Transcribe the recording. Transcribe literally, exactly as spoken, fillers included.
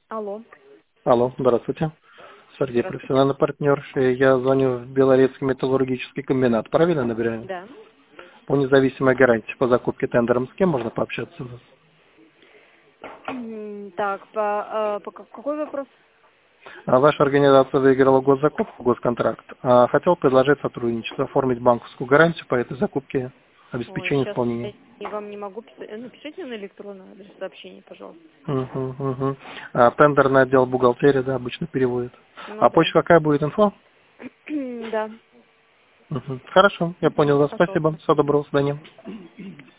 Алло. Алло, здравствуйте. Сергей, Здравствуйте. профессиональный партнер. Э, Я звоню в Белорецкий металлургический комбинат. Правильно набираю? Да. По независимой гарантии по закупке тендером с кем можно пообщаться у вас? М, Так, по, э, по ка- какой вопрос? А Ваша организация выиграла госзакупку, госконтракт. А хотел предложить сотрудничество, оформить банковскую гарантию по этой закупке, Ой, обеспечение сейчас исполнения. я вам не могу писать. Э, Напишите на электронный адрес сообщения, пожалуйста. Угу, угу. А тендерный отдел бухгалтерии, да, обычно переводит. Ну А да. почта какая будет инфо? Да. Угу. Хорошо, я Мгм, понял вас. Спасибо. пожалуйста. Всего доброго, до свидания.